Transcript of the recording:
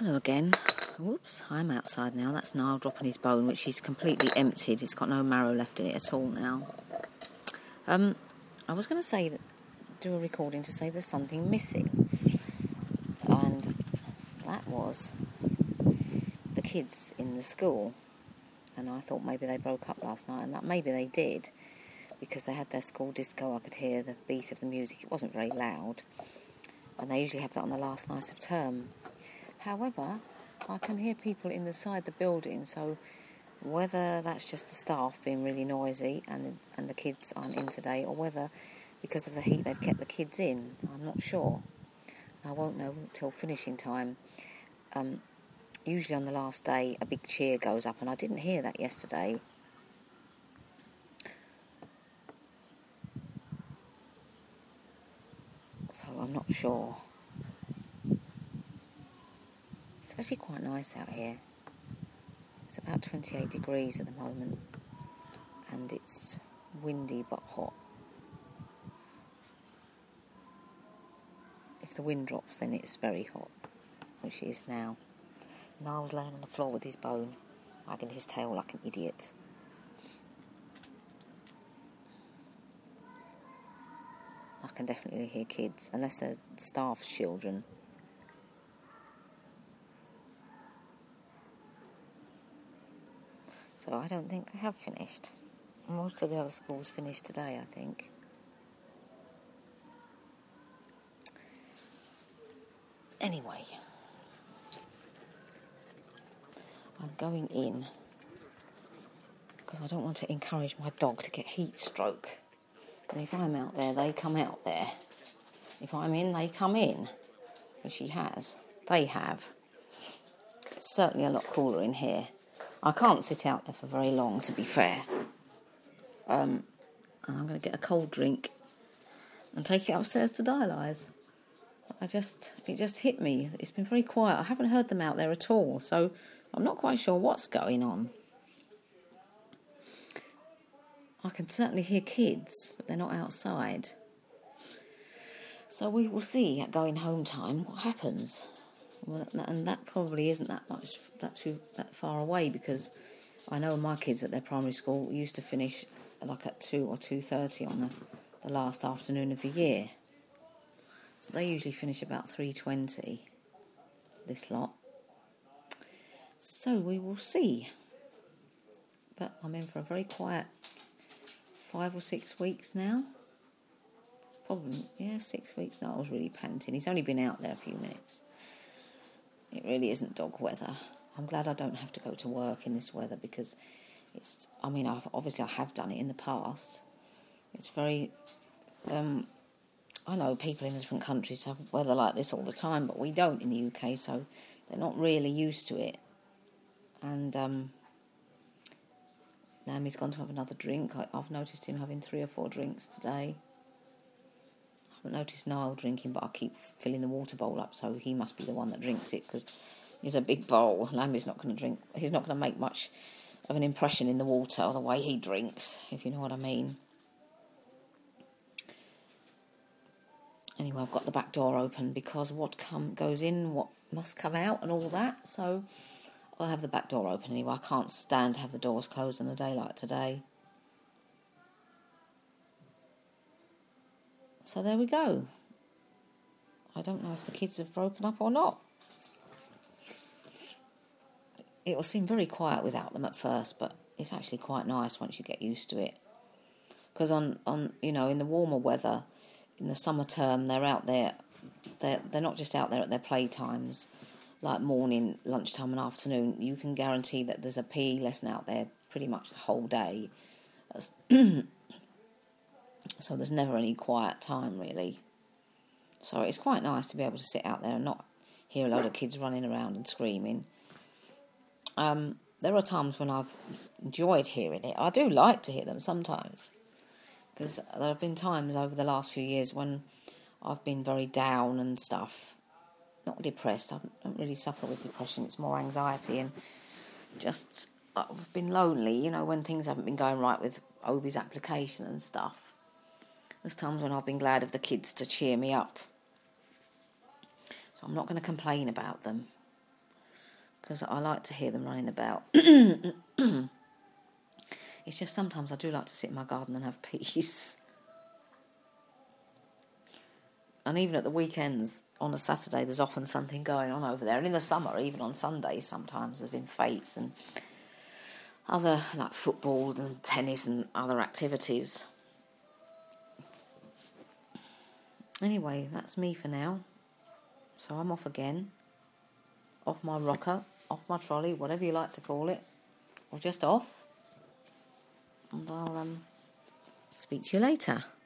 Hello again. Whoops, I'm outside now. That's Niall dropping his bone, which he's completely emptied. It's got no marrow left in it at all now. I was going to say, do a recording to say there's something missing. And that was the kids in the school. And I thought maybe they broke up last night, and maybe they did, because they had their school disco. I could hear the beat of the music. It wasn't very loud. And they usually have that on the last night of term. However, I can hear people inside the building, so whether that's just the staff being really noisy and the kids aren't in today, or whether because of the heat they've kept the kids in, I'm not sure. I won't know until finishing time. Usually on the last day a big cheer goes up, and I didn't hear that yesterday. So I'm not sure. It's actually quite nice out here. It's about 28 degrees at the moment, and it's windy but hot. If the wind drops, then it's very hot, which it is now. Niall's laying on the floor with his bone, wagging his tail like an idiot. I can definitely hear kids, unless they're staff's children. So I don't think they have finished. Most of the other schools finished today, I think. Anyway, I'm going in because I don't want to encourage my dog to get heat stroke. And if I'm out there, they come out there. If I'm in, they come in. Which he has. They have. It's certainly a lot cooler in here. I can't sit out there for very long, to be fair. And I'm going to get a cold drink and take it upstairs to dialyse. It just hit me. It's been very quiet. I haven't heard them out there at all, so I'm not quite sure what's going on. I can certainly hear kids, but they're not outside. So we will see at going home time what happens. And that probably isn't that far away, because I know my kids at their primary school used to finish like at 2 or 2:30 on the last afternoon of the year. So they usually finish about 3:20, this lot. So we will see. But I'm in for a very quiet 5 or 6 weeks now. Probably, 6 weeks now. I was really panting. He's only been out there a few minutes. It really isn't dog weather. I'm glad I don't have to go to work in this weather, because I have done it in the past. It's very, I know people in different countries have weather like this all the time, but we don't in the UK, so they're not really used to it. And Naomi's gone to have another drink. I've noticed him having 3 or 4 drinks today. I haven't noticed Niall drinking, but I keep filling the water bowl up, so he must be the one that drinks it, because it's a big bowl. Lammy's not going to drink. He's not going to make much of an impression in the water the way he drinks, if you know what I mean. Anyway, I've got the back door open, because what goes in, what must come out, and all that. So I'll have the back door open anyway. I can't stand to have the doors closed on a day like today. So there we go. I don't know if the kids have broken up or not. It will seem very quiet without them at first, but it's actually quite nice once you get used to it. Because in the warmer weather, in the summer term, they're out there. They're not just out there at their playtimes, like morning, lunchtime and afternoon. You can guarantee that there's a PE lesson out there pretty much the whole day. So there's never any quiet time, really. So it's quite nice to be able to sit out there and not hear a load of kids running around and screaming. There are times when I've enjoyed hearing it. I do like to hear them sometimes, because there have been times over the last few years when I've been very down and stuff. Not depressed. I don't really suffer with depression. It's more anxiety, and just I've been lonely, when things haven't been going right with Obi's application and stuff. There's times when I've been glad of the kids to cheer me up. So I'm not going to complain about them. because I like to hear them running about. It's just sometimes I do like to sit in my garden and have peace. And even at the weekends, on a Saturday, there's often something going on over there. And in the summer, even on Sundays, sometimes there's been fetes and other, like football and tennis and other activities. Anyway, that's me for now. So I'm off again. Off my rocker, off my trolley, whatever you like to call it. Or just off. And I'll speak to you later.